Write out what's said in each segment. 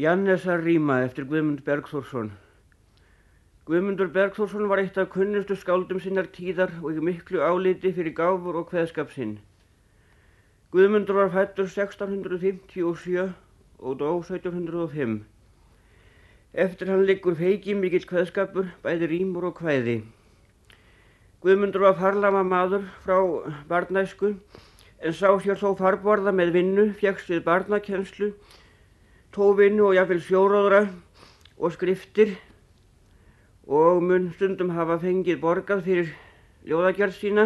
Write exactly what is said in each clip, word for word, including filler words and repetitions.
Jannesarríma eftir Guðmund Bergþórsson. Guðmundur Bergþórsson var eitt af kunnustu skáldum sinnar tíðar og í miklu áliti fyrir gáfur og kveðskap sinn. Guðmundur var fæddur sextán hundruð fimmtíu og sjö og dó sautján hundruð og fimm. Eftir hann liggur feiki mikill kveðskapur, bæði rímur og kvæði. Guðmundur var farlama maður frá barnæsku, en sá sér þó farborða með vinnu, fékkst við barnakennslu, tóvinnu og jafnvel sjóróðra og skriftir og mun stundum hafa fengið borgað fyrir ljóðagerð sína.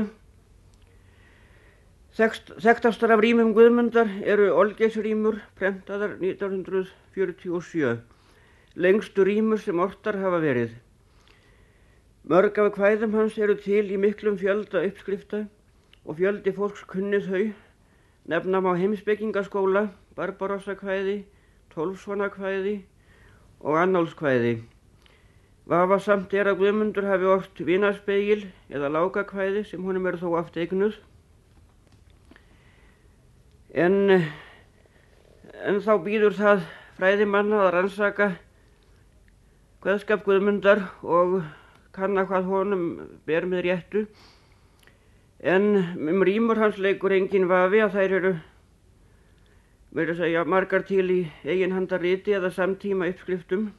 Þekktastar af rímum Guðmundar eru Olgeisrímur, prentaðar nítján hundruð fjörutíu og sjö, lengstu rímur sem ortar hafa verið. Mörg af kvæðum hans eru til í miklum fjölda uppskrifta og fjöldi fólks kunni þau, nefna má Heimspekingaskóla, Barbarossakvæði, Tólfsvanakvæði og Annálskvæði. Vafasamt er að Guðmundur hafi ort Vinaspegil eða Lágakvæði sem honum eru þó oft eignuð. En, en þá býður það fræðimanna að rannsaka kveðskap Guðmundar og kanna hvað honum ber með réttu. En um rímur hans leikur engin vafi að þær eru meira að segja margar til í eiginhandarriti eða samtíma uppskriftum.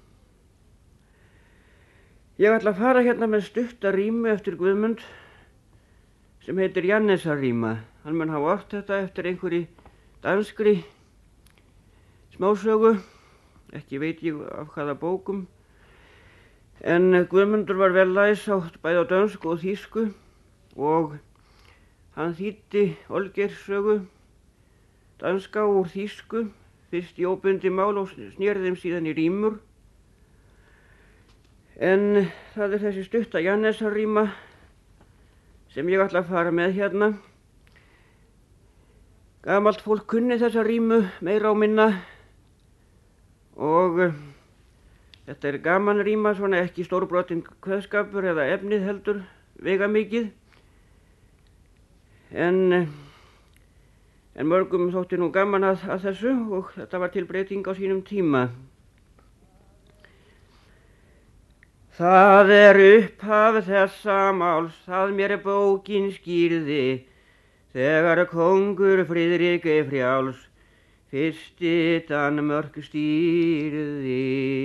Ég ætla að fara hérna með stutta rímu eftir Guðmund sem heitir Jannesarríma. Hann mun hafa ort þetta eftir einhverri danskri smásögu, ekki veit ég af hvaða bókum. En Guðmundur var vel læs á bæði á dönsku og þýsku og hann þýddi Olgeirs-sögu danska úr þýsku, fyrst í óbundið mál og snerði þeim síðan í rímur. En það er þessi stutta Jannesarríma sem ég ætla að fara með hérna. Gamalt fólk kunni þessa rímu meira og minna og þetta er gaman ríma, svona ekki stórbrotinn kveðskapur eða efnið heldur veigamikið. En En mörgum þótti nú gaman að, að þessu og þetta var til breyting á sínum tíma. Það er upphaf þessa máls, það mér bókin skýrði, þegar kóngur Friðrik frjáls, fyrsti Danmörk stýrði.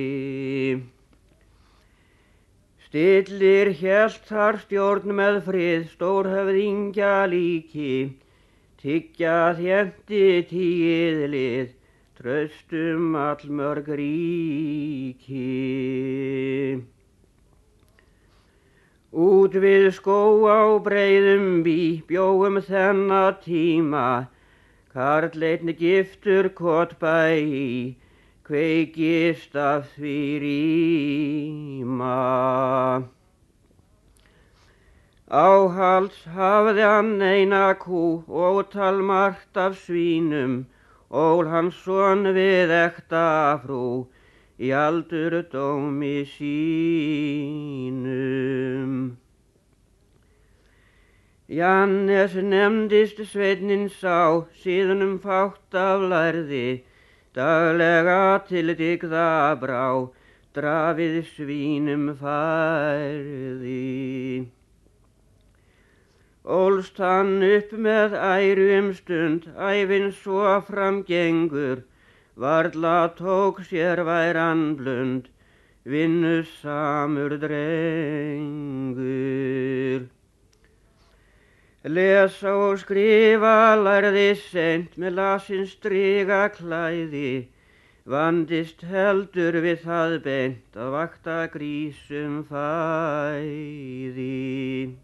Stillir hélt þar stjórn með frið, stórhöfðingja líki, tyggja þétti tíið lið, traustum allmörg ríki. Út við skóg á breiðum bí, bjóum þenna tíma, karl einn giftur Kotbæ, kveikist af því ríma. Áhalds hafði hann eina kú, ótal margt af svínum, ól hans son við ekta frú, í aldurdómi sínum. Jannes nefndist sveinninn sá, síðunum fátt af lærði, daglega til dygða brá, drafið svínum færði. Ólst hann upp með æru um stund, ævin svo framgengur, varla tók sér væran blund, vinnusamur drengur. Lesa og skrifa lærði seint, með lasins striga klæði, vandist heldur við það beint, að vakta grísum fæði.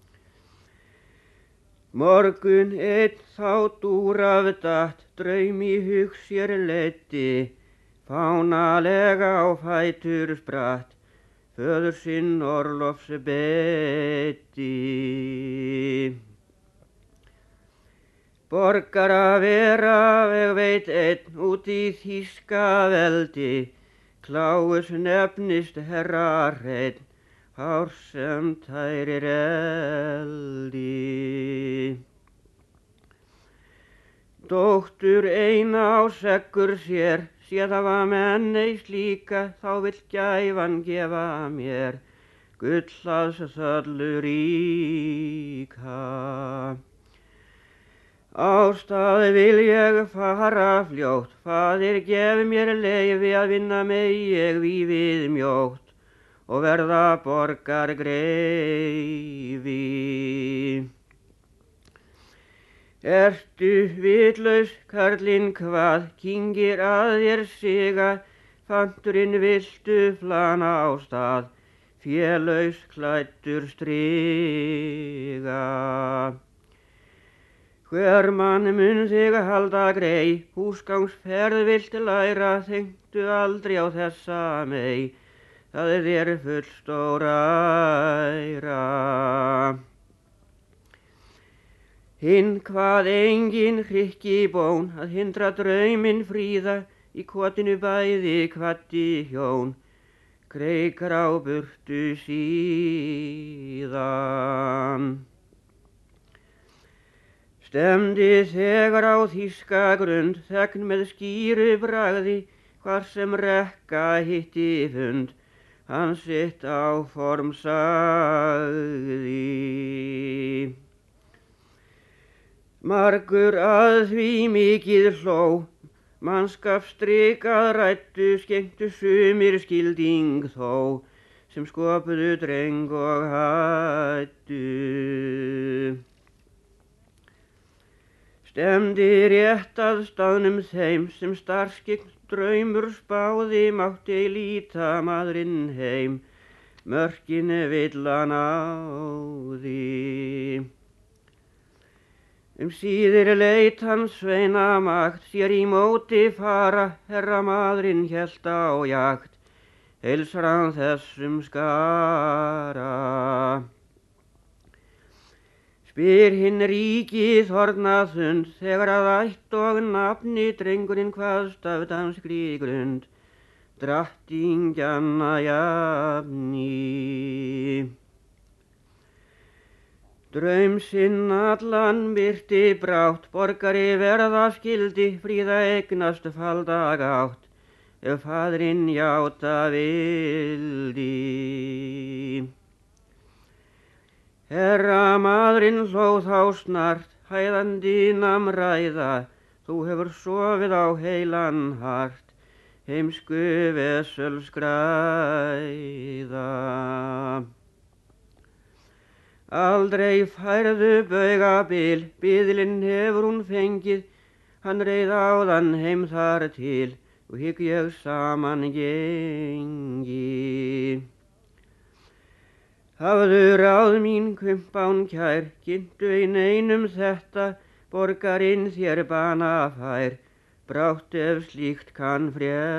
Morgun einn þá dúraf datt, draum í hug sér leiddi, fánalega á fætur spratt, föður sinn orlofs beiddi. Borgara vera veg veit einn út í þýska veldi, Kláus nefnist herra hreinn, hár sem tærir eldi. Dóttur eina á seggur sér, sé það var menn ei slíka, þá vill gæfan gefa mér gullaðs þöllu ríka. Ástað vil ég fara fljótt, faðir gef mér leyfi að vinna megi ég vífið mjótt og verða borgargreifi. Ertu vitlaus, karlinn, hvað kyngir að þér siga, fanturinn viltu flana á stað, félaus klæddur striga. Hver mann mun þig halda grei, húsgangsferð vilt læra, þengtu aldrei á þessa mei, það er þér full stór æra. Hinn hvað engin hrykki bón, að hindra drauminn fríða, í kotinu bæði kvaddi hjón, kreikar á burtu síðan. Stemdi þegar á þýska grund, þegn með skýru bragði, hvar sem rekka hitti fund, hann sitt áform sagði. Margur að því mikið hló, mannskap strikað ræddu, skenktu sumir skilding þó, sem skopuðu dreng og hættu. Stemdi rétt að staðnum þeim, sem starfskyggn draumur spáði, mátti líta maðurinn heim, mörkin vill hann áði. Um síðir leit hann sveina magt, sér í móti fara, herra maðurinn hélt á jakt, heilsar hann þessum skara. Spyr hinn ríki þornaþund, þegar að ætt og nafni drengurinn kvaðst af danskri grund, drattingjanna jafni. Draum sinn allan birti brátt, borgari verða skildi, fríða eignast falda gátt, ef faðirinn játa vildi. Herra maðurinn hló þá snart, hæðandi nam ræða, þú hefur sofið á heilan hart, heimsku vesöl skræða. Aldrei færðu baugabil, biðlinn hefur hún fengið, hann reið áðan heim þar til, og hygg ég saman gengi. Hafðu ráð mín kumpán kær, kynntu ein einum þetta, borgarinn þér bana fær, brátt ef slíkt kann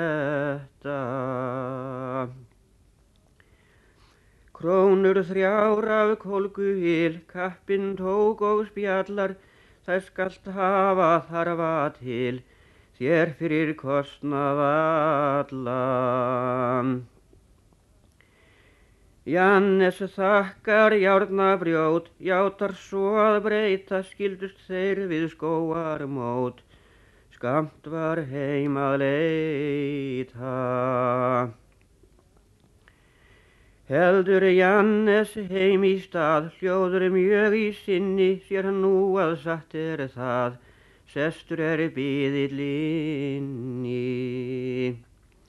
frétta. Krónur þrjár af kólguhyl, kappinn tók og spjallar, þær skalt hafa þarfa til, þér fyrir kostnað allan. Jannes þakkar járnabrjót, játar svo að breyta, skildust þeir við skógarmót, skammt var heim að leita. Heldur Jannes heim í stað, hljóður mjög í sinni, sér hann nú að satt er það, sestur er biðill inni.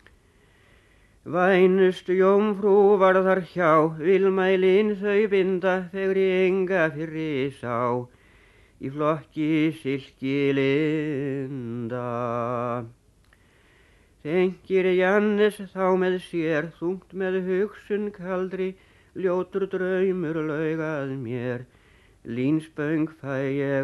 Vænustu jómfrú var þar hjá, vilmælin þau binda, fegri enga fyrri sá, í flokki silki linda. Þengir Jannes þá með sér, þungt með hugsun kaldri, ljótur draumur laugað mér, línspöng fæ ég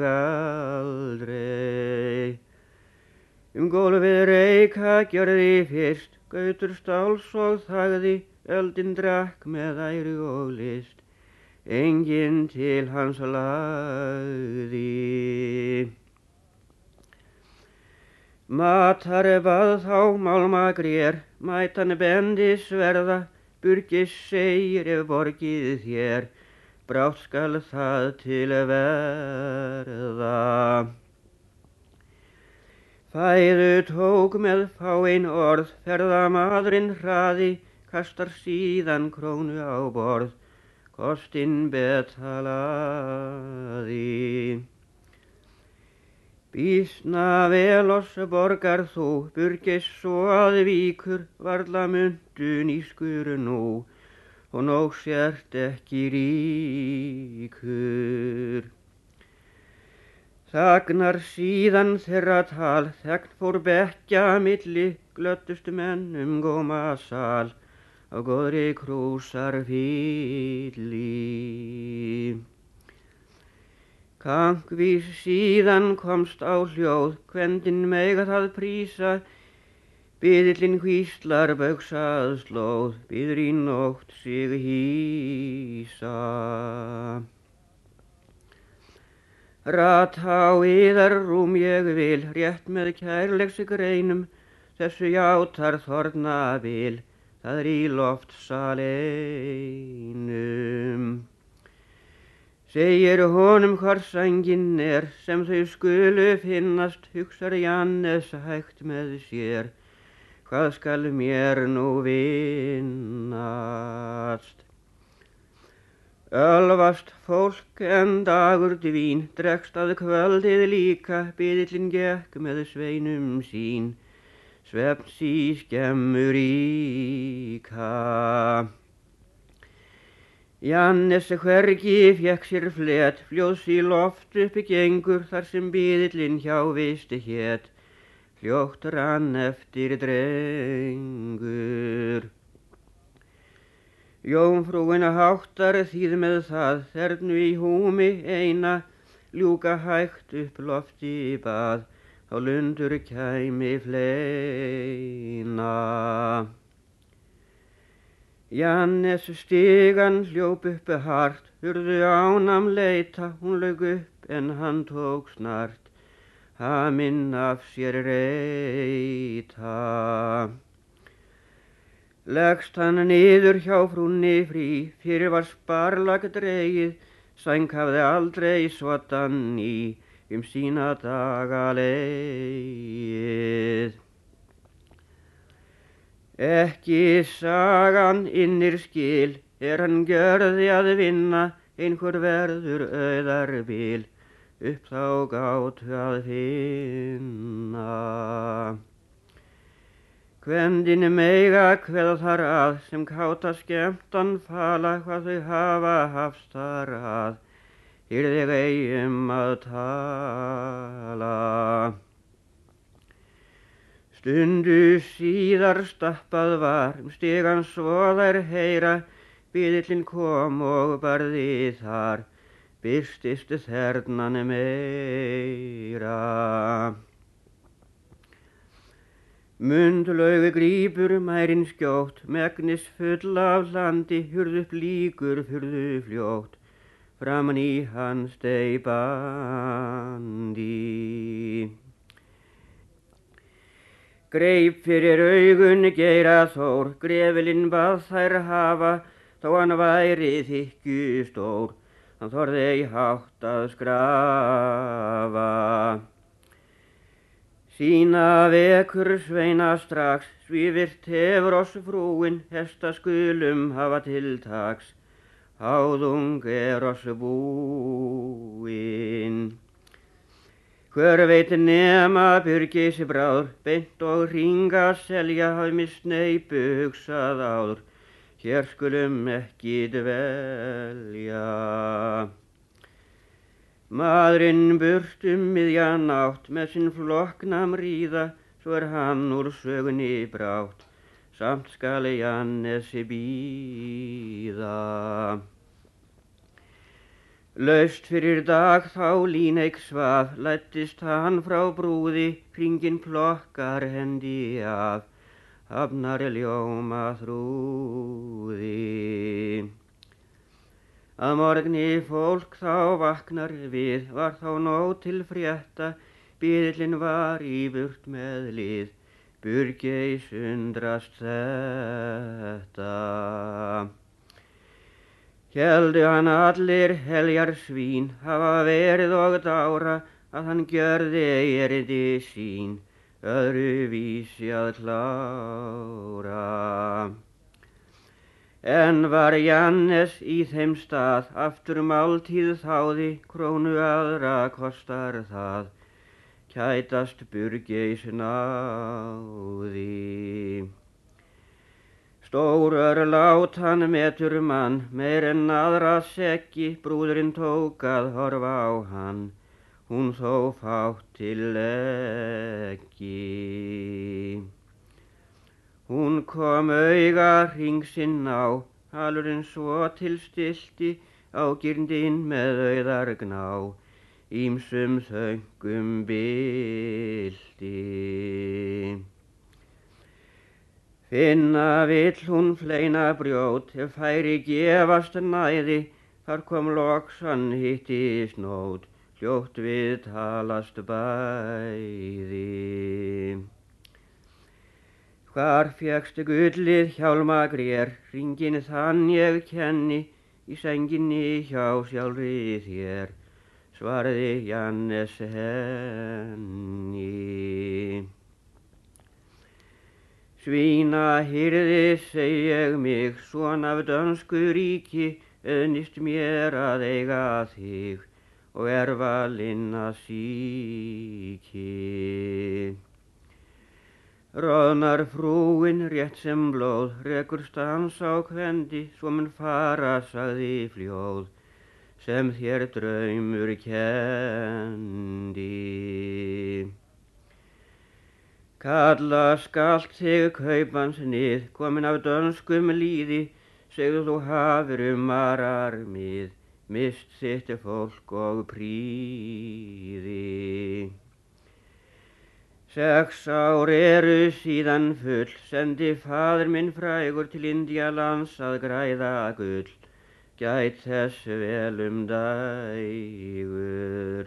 aldrei. Um gólfið reika gjörði fyrst, Gautur stáls og þagði, öldin drakk með æru og list, enginn til hans lagði. Matar bað þá málma grér, mætan bendi sverða, burgis segir ef borgið þér, brátt skal það til verða. Fæðu tók með fáein orð, ferðamaðurinn hraði, kastar síðan krónu á borð, kostinn betalaði. Býsna vel oss borgar þú, burgeis svo að víkur, varla muntun í skuru nú, og nóg sért ekki ríkur. Þagnar síðan þeirra tal, þegn fór bekkja milli, glöddust menn um góma sal, á góðri krúsar fylli. Kankvís síðan komst á hljóð, kvendin mega það prísa, biðillinn hvíslar baugsað slóð, biður í nótt sig hýsa. Rata á yðar rúm ég vil, rétt með kærleiks greinum, þessu játar þorna vil, það er í loftsal einum. Segir honum hvar sængin er, sem þau skulu finnast, hugsar Jannes hægt með sér, hvað skal mér nú vinnast? Ölvast fólk en dagur dvín, dregst að kvöldið líka, biðillinn gekk með sveinum sín, svefns í skemmu ríka. Jannes hvergi fékk sér flet, fljóðs í loft uppi gengur, þar sem biðillinn hjá visti hét, hljótt rann eftir drengur. Jómfrúin háttar þýð með það, þernu í húmi eina, ljúka hægt upp lofti bað, þá lundur kæmi fleina. Jannes stigan hljóp uppi hart, hurðu ánam leita, hún lauk upp en hann tók snart, haminn af sér reita. Leggst hann niður hjá frúnni frí, fyrir var sparlag dregið, sæng hafði aldrei svoddan í, um sína daga leið. Ekki sagan innir skil, er hann gjörði að vinna, einhver verður auðar bil, upp þá gátu að finna. Kvendin mega kveða þar að, sem káta skemmtan fala, hvað þau hafa hafst þar að, yrði ei um að tala. Stundu síðar stappað var, um stigan svo þær heyra, biðillinn kom og barði þar, birtist þernan meira. Mundlaugu grípur mærin skjótt, megnis full af hlandi, hurð upp líkur furðu fljótt, framan í hann stey bandi. Greip fyrir augun Geira Þór, grefilinn bað þær hafa, þó hann væri þykju stór, hann þorði ei hátt að skrafa. Sína vekur sveina strax, svífirt hefur oss frúin, hesta skulum hafa til taks, háðung er oss búin. Hver veit nema Byrgis bráður, beint og hringa selja hafi misneipu hugsað áður, hér skulum ekki dvelja. Maðurinn burt um miðja nátt, með sinn flokknam ríða, svo er hann úr sögunni brátt, samt skal Jannesi bíða. Laust fyrir dag þá Líneik svaf, læddist hann frá brúði, hringinn plokkar hendi af, hafnar ljóma þrúði. Að morgni fólk þá vaknar við, var þá nóg til frétta, biðillinn var í burt með lið, Byrgis undrast þetta. Héldu hann allir heljar svín, hafa verið og dára, að hann gjörði erindi sín, öðru vísi að klára. En var Jannes í þeim stað, aftur máltíð þáði, krónu aðra kostar það, kætast burgeis náði. Stórör lát hann metur mann, meir en aðra seggi, brúðurinn tók að horfa á hann, hún þó fátt til leggi. Hún kom auga hringsinn á, halurinn svo til stilti, á girndinn með auðar gná, ýmsum þöngum bylti. Finna vill hún fleina brjót, ef færi gefast næði, þar kom loks hann hitti snót, hljótt við talast bæði. Hvar fékkstu gullið hjálmagrér, hringinn þann ég kenni, í senginni hjá sjálfri þér, svaraði Jannes henni. Svína hirði seg ég mig, son af dönsku ríki, auðnist mér að eiga þig, og erfa linna síki. Roðnar frúin rétt sem blóð, rekur stans á kvendi, svo mun fara, sagði fljóð, sem þér draumur kendi. Kalla skalt þig kaupans nið, komin af dönskum líði, segðu þú hafir um marar mið, mist þitt fólk og príði. Sex ár eru síðan full, sendi faðir minn frægur til Indíalands að græða gull, gæt þess vel um dægur.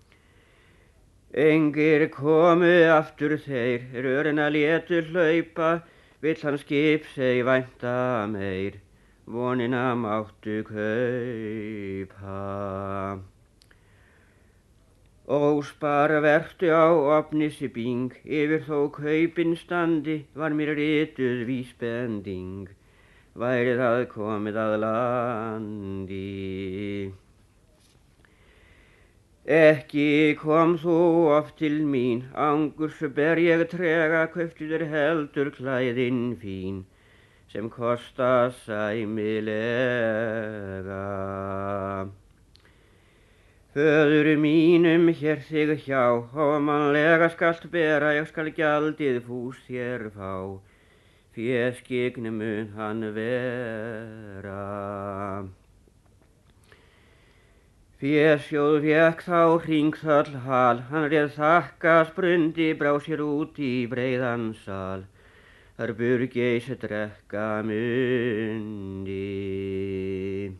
Engir komu aftur þeir, rörina létu hlaupa, vill hann skip seg vænta meir, vonina máttu kaupa. Óspar vertu á ofnisi bing, yfir þó kaupin standi, var mér rituð vísbending, væri það komið að landi. Ekki kom þú oft til mín, angurs ber ég trega, kauptu þér heldur klæðin fín, sem kosta sæmilega. Föður mínum hér þig hjá, hómanlega skalt bera, ég skal gjaldið fús þér fá, féskyggn mun hann vera. Fésjóð fékk þá hringþöll hal, hann réð þakka sprundi, brá sér út í breiðan sal, þar burgeis drekka mundi.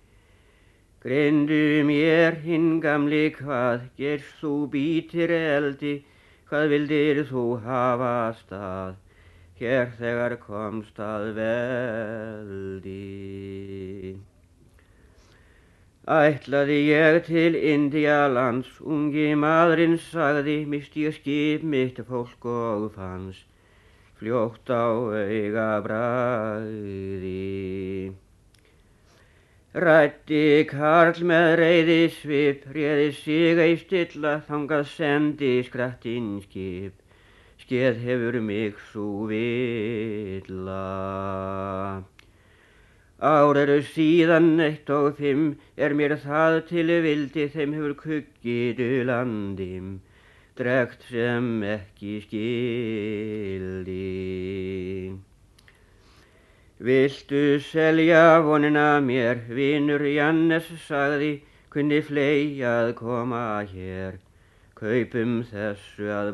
Grindu mér hinn gamli hvað, gerst þú bítir eldi, hvað vildir þú hafa stað, hér þegar komst að veldi. Ætlaði ég til Indíalands, ungi maðurinn sagði, misti ég skip mitt fólk og fannst, fljótt á auga bragði. Ræddi karl með reiði svip, réði sig ei stilla, þangað sendi skrattinn skip, skeð hefur mig sú villa. Ár eru síðan eitt og fimm, er mér það til vildi, þeim hefur kuggidu landim, dregt sem ekki skildi. Viltu selja vonina mér, vinur Jannes sagði, kunni fleia að koma hér, kaupum þessu að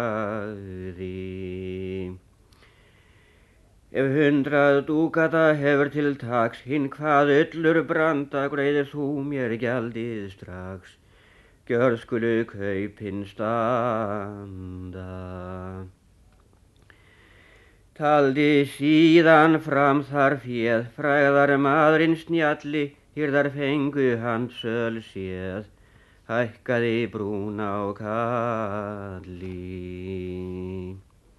bragði. Ef hundrað dúkata hefur til taks, hinn hvað ullur branda, greiðir þú mér gjaldið strax, gjörð skulu kaupin standa. Taldi síðan fram þar féð, frægðar maðurinn snjalli, hýrðar fengu hann söl séð, hækkaði brún á kalli.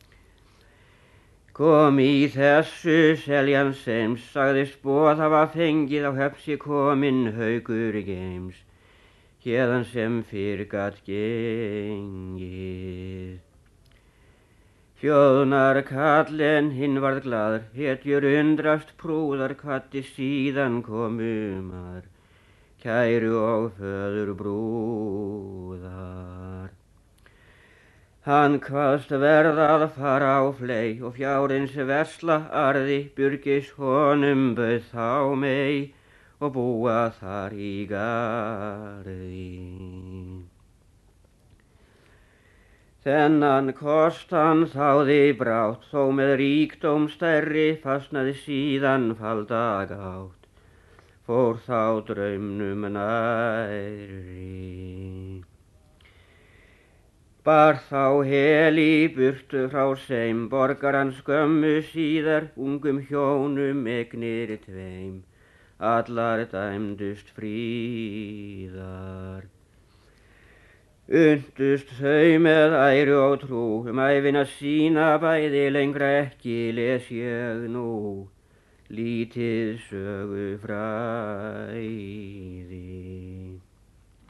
Kom í þessu seljan seims, sagðist boð hafa fengið á höfn sé kominn Haukur geims, héðan sem fyrr gat gengið. Þjóðnar kallinn hinn varð glaður, hetjur undrast prúðar kvaddi síðan komumar, kæru og föður brúðar. Hann kvaðst verða að fara á fley og fjárins versla arði, Byrgis honum bauð þá mey og búa þar í garði. Þennan kost hann þáði brátt, þó með ríkdóm stærri fastnaði síðan falda gátt, fór þá draumnum nærri. Bar þá hel í burtu frá seim, borgar hann skömmu síðar, ungum hjónum egnir tveim, allar dæmdust fríðar. Undust þau með æru og trú, um ævina sína bæði, lengra ekki les ég nú, lítið sögu fræði.